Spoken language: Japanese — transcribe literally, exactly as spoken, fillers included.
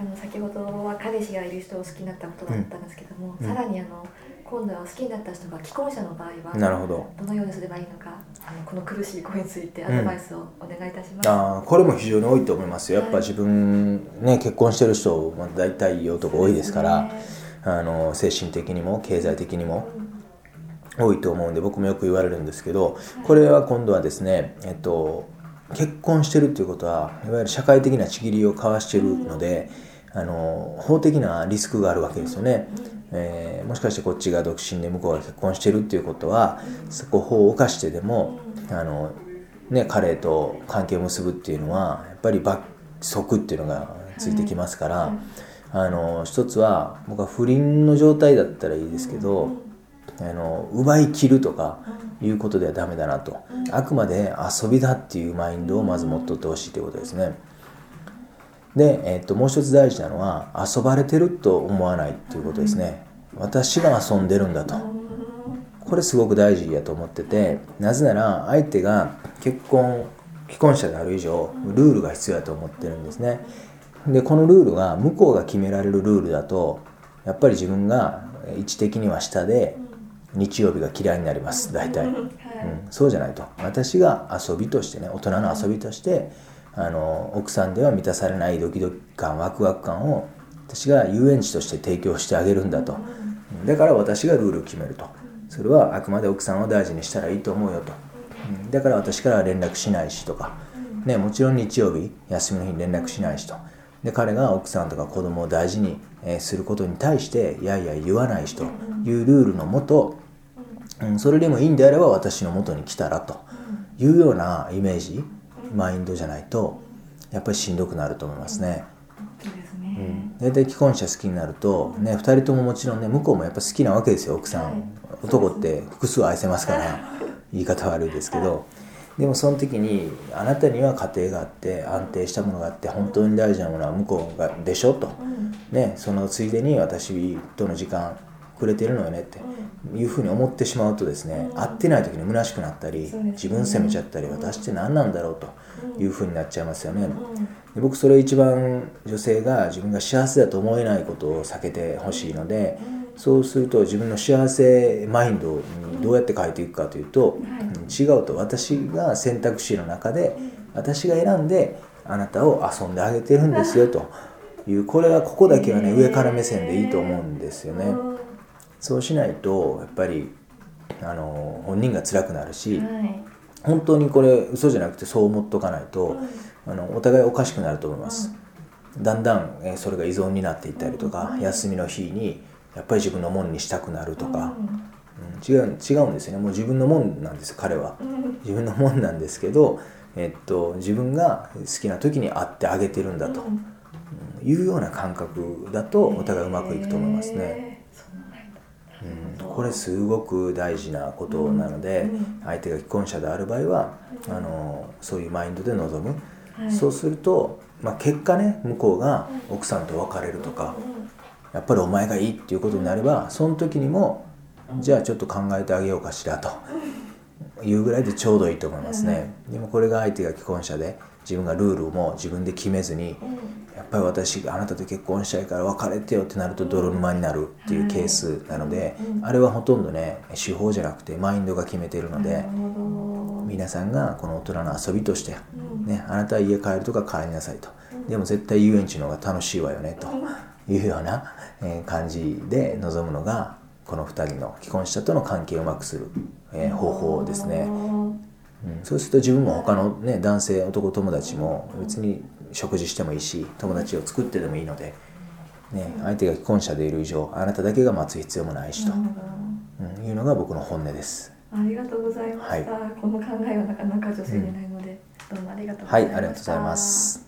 あの先ほどは彼氏がいる人を好きになったことだったんですけども、うん、さらにあの今度は好きになった人が既婚者の場合はなるほどどのようにすればいいのか、あのこの苦しい恋についてアドバイスをお願いいたします。 うん、あこれも非常に多いと思いますよ。やっぱ自分、ね、結婚してる人、まあ、大体男多いですから、あの精神的にも経済的にも多いと思うんで、僕もよく言われるんですけど、これは今度はですね、えっと、結婚してるということはいわゆる社会的な契りを交わしているので、あの法的なリスクがあるわけですよね。えー、もしかしてこっちが独身で向こうが結婚してるっていうことは、そこ法を犯してでもあの、ね、彼と関係を結ぶっていうのはやっぱり罰則っていうのがついてきますから、あの一つは僕は不倫の状態だったらいいですけど、あの奪い切るとかいうことではダメだなと、あくまで遊びだっていうマインドをまず持っとってほしいということですね。で、えっと、もう一つ大事なのは遊ばれてると思わないっていうことですね。私が遊んでるんだと、これすごく大事やと思ってて、なぜなら相手が結婚既婚者である以上ルールが必要だと思ってるんですね。でこのルールが向こうが決められるルールだと、やっぱり自分が位置的には下で日曜日が嫌いになります大体、うん、そうじゃないと、私が遊びとしてね、大人の遊びとしてあの奥さんでは満たされないドキドキ感ワクワク感を私が遊園地として提供してあげるんだと、だから私がルールを決めると、それはあくまで奥さんを大事にしたらいいと思うよと、だから私からは連絡しないしとか、ね、もちろん日曜日休みの日に連絡しないしと、で彼が奥さんとか子供を大事にすることに対していやいや言わないしというルールのもと、うん、それでもいいんであれば私の元に来たらというようなイメージマインドじゃないとやっぱりしんどくなると思いますね。うん、大体既婚者好きになると、ね、ふたりとももちろんね、向こうもやっぱ好きなわけですよ奥さん、はい、男って複数愛せますから言い方悪いですけど、でもその時にあなたには家庭があって安定したものがあって本当に大事なものは向こうがでしょと、ね、そのついでに私との時間くれてるのよねっていうふうに思ってしまうとですね、会ってない時に虚しくなったり自分責めちゃったり、私って何なんだろうというふうになっちゃいますよね。で僕それ一番女性が自分が幸せだと思えないことを避けてほしいので、そうすると自分の幸せマインドにどうやって変えていくかというと、違うと、私が選択肢の中で私が選んであなたを遊んであげてるんですよという、これはここだけはね上から目線でいいと思うんですよね。そうしないとやっぱりあの本人が辛くなるし、本当にこれ嘘じゃなくてそう思っとかないとあのお互いおかしくなると思います。だんだんえそれが依存になっていったりとか、休みの日にやっぱり自分のもんにしたくなるとか、うん、違う、違うんですよね。もう自分のもんなんです、彼は自分のもんなんですけど、えっと、自分が好きな時に会ってあげてるんだと、うん、いうような感覚だとお互いうまくいくと思いますね。うん、これすごく大事なことなので、相手が既婚者である場合はあのそういうマインドで臨む、はい、そうすると、まあ、結果ね向こうが奥さんと別れるとか、やっぱりお前がいいっていうことになれば、その時にもじゃあちょっと考えてあげようかしらというぐらいでちょうどいいと思いますね。でもこれが相手が既婚者で自分がルールも自分で決めずに、やっぱり私あなたと結婚したいから別れてよってなると泥沼になるっていうケースなので、あれはほとんどね手法じゃなくてマインドが決めているので、皆さんがこの大人の遊びとして、ね、あなたは家帰るとか帰りなさいと、でも絶対遊園地の方が楽しいわよねというような感じで臨むのがこのふたりの既婚者との関係をうまくする方法ですね。うん、そうすると自分も他の、ね、男性男友達も別に食事してもいいし友達を作ってでもいいので、ね、相手が既婚者でいる以上あなただけが待つ必要もないしと、うん、いうのが僕の本音です。 ありがとうございました、はい、この考えはなかなか女性にないので、うん、どうもありがとうございました。 はい、ありがとうございます。